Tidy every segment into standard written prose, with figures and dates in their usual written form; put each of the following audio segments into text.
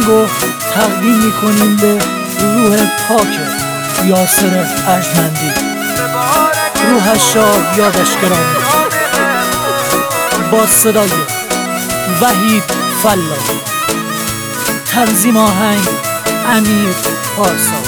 آهنگ رو تقدیم میکنیم به روح پاک یاسر ارجمندی. روحش را یادش گرامی. با صدای وحید فلاحی. تنظیم آهنگ امیر پارسا.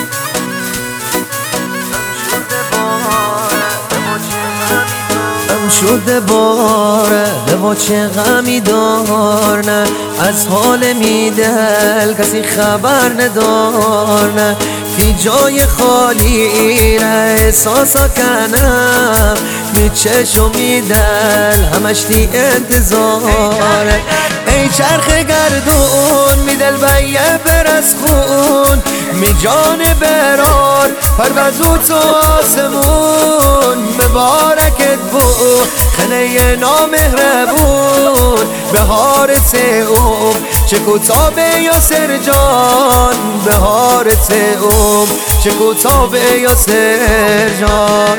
شده باره و چه غمی دار نه، از حال میدل کسی خبر ندار نه، فی جای خالی نه احساسا کنم، می چشم میدل همش دی انتظاره. ای چرخ گردون میدل بیه پر از خون، می جان برار پروزو تو آسمون، مبارکت بو خنه نامهربون، بهار سئوم چه کوتاه یاسر جان، بهار سئوم چه کوتاه یاسر جان.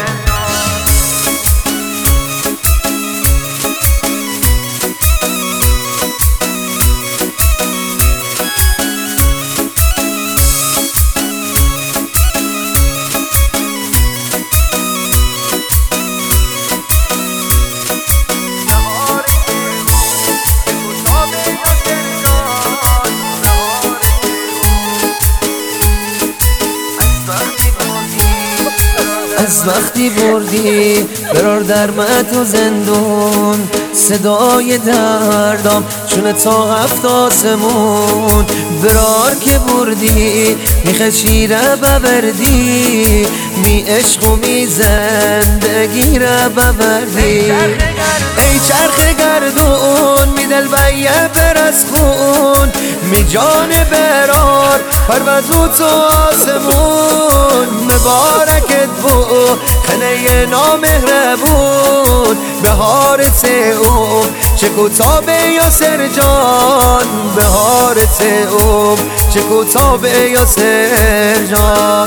از وقتی بردی برار در تو زندون، صدای دردام چون تا هفت آسمون، برار که بردی میخه شیره ببردی، می عشق و می زندگی را ببردی. ای چرخ گردون می دل بیه پر از خون، می جان برار پروزو تو آسمون، مبارکت بو خنه نامهربون، بهار سئوم چه کوتاه یاسر جان، بهار سئوم چه کوتاه یاسر جان.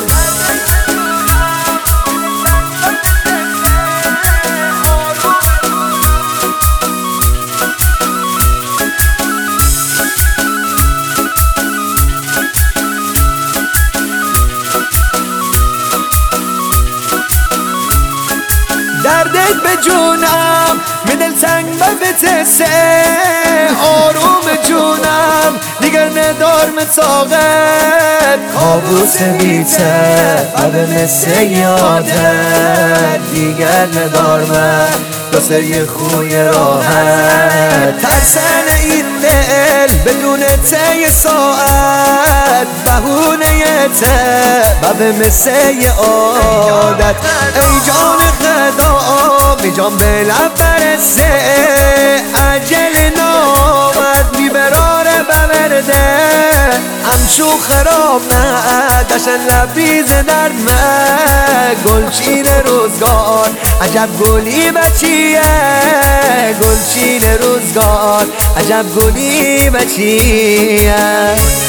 دردت به جونم می دل تنگ بفتسه، آروم جونم دیگر ندار متاقت، کابوس بیته و مثل یادت دیگر ندار من واسه یه خوی راحت. ترسن این دل بدون ته ساعت، بهونه ته و مثل عادت. ای جان خدا بی جان به لب برسه، عجل نامد بی براره بورده، همچو خراب نه دشن لبیز نرمه، گلچین روزگار عجب گلی بچیه، گلچین روزگار عجب گلی بچیه.